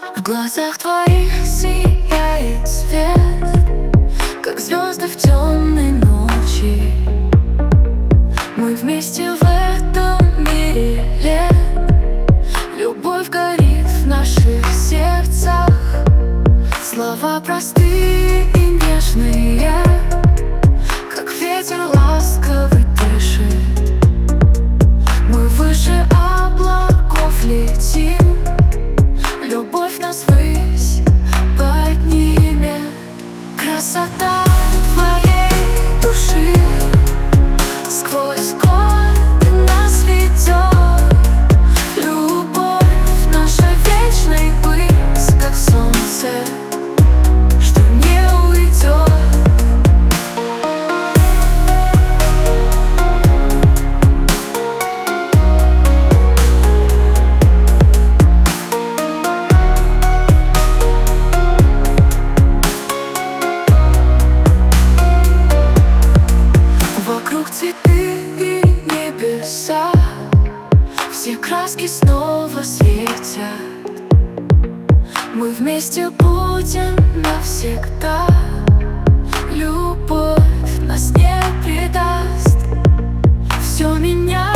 В глазах твоих сияет свет, как звезды в темной ночи. Мы вместе в этом мире лет. Любовь горит в наших сердцах. Слова простые и нежные, как ветер ласковый дышит. Мы выше облаков летим, любовь нас ввысь поднимет. Красота твоей души сквозь годы нас ведет. Любовь наша вечная близко, как солнце, что не уйдет. Вокруг цветы и небеса, все краски снова светят. Мы вместе будем навсегда. Любовь нас не предаст. Все меня